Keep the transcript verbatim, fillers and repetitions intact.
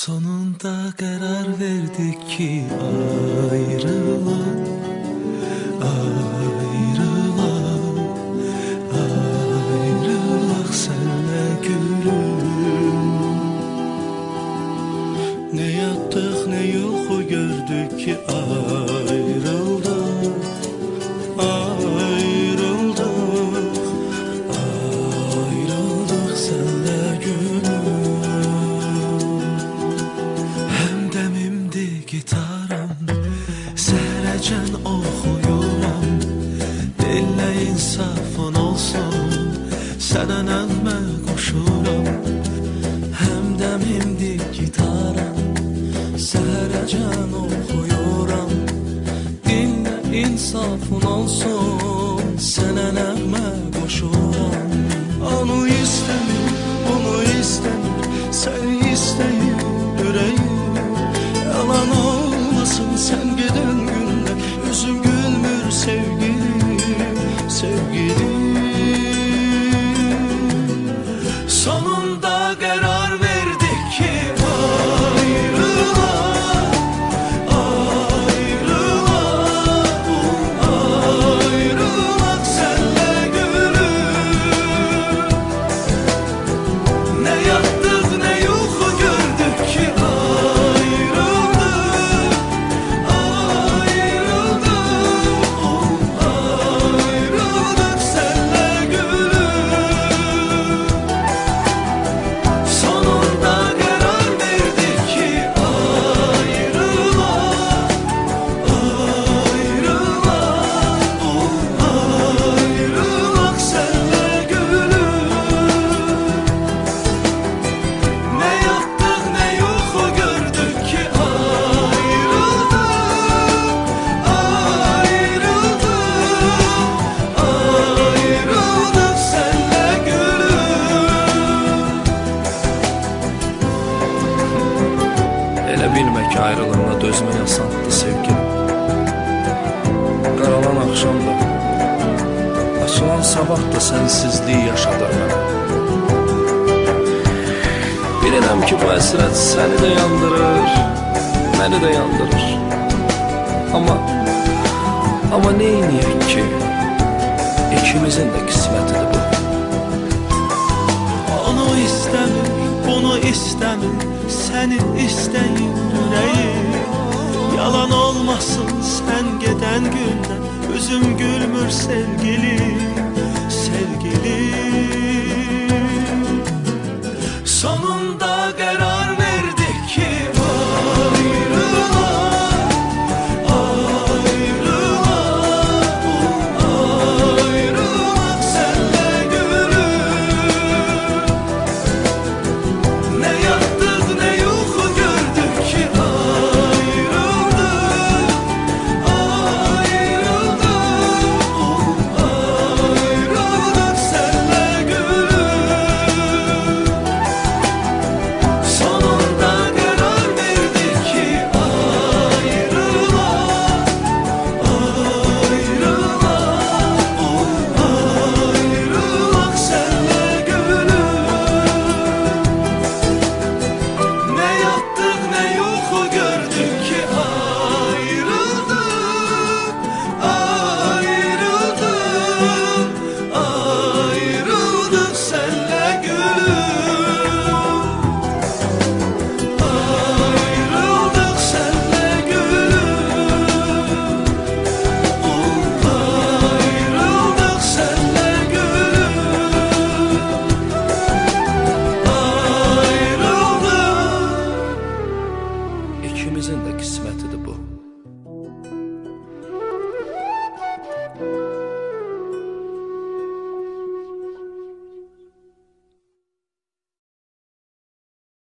Sonunda karar verdik ki ayrılalım, ayrılalım, ayrılalım senle gülüm. Ne yattık ne uyku gördük ki ayrıldık, ayrıldık, ayrıldık senle gülüm. Gitarım, sehrəcən oxuyuram, dillə insafın olsun, sənə nəğmə qoşuram. Həmdəmimdir gitarım, sehrəcən oxuyuram, dillə insafın olsun, sənə nəğmə qoşuram. Onu istəmir, bunu istəmir, səni istəyir ürəyim. Yalan olmasın sen giden günde, yüzüm gülmür sevgilim, sevgilim. Sonunda karar verdik ki ayrılalım, ayrılalım, ayrılalım senle gülüm. Ne yattık ne uyku gördük ki bilmək ayrılığına dözmək asandır sevgilim. Qaralan axşam da, açılan sabah da sənsizliyi yaşadır mənə. Bilirəm ki bu əsrət səni də yandırır, məni də yandırır. Amma, amma neyniyək ki, ikimizin də qismətidir bu. Onu istəmir, bunu istəmir, səni istəyir ürəyim. Yalan olmasın sen geden günden, üzüm gülmür sevgilim, sevgilim. Sonunda karar